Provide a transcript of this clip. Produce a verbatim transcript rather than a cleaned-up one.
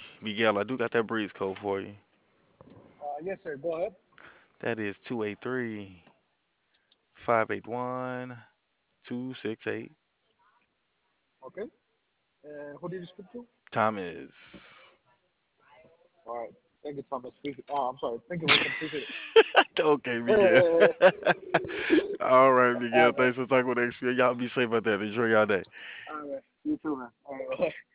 Miguel, I do got that breeze code for you. Uh, yes, sir. Go ahead. That is two eight three, five eight one, two six eight. Okay. And who did you speak to? Thomas. All right. Thank you, Thomas. Appreciate- Oh, I'm sorry. Thank you, Wilson. Appreciate Okay, Miguel. it. All right, All Miguel. right, man. Thanks for talking with X P. Y'all be safe out there. Enjoy y'all day. All right, man. You too, man. All right.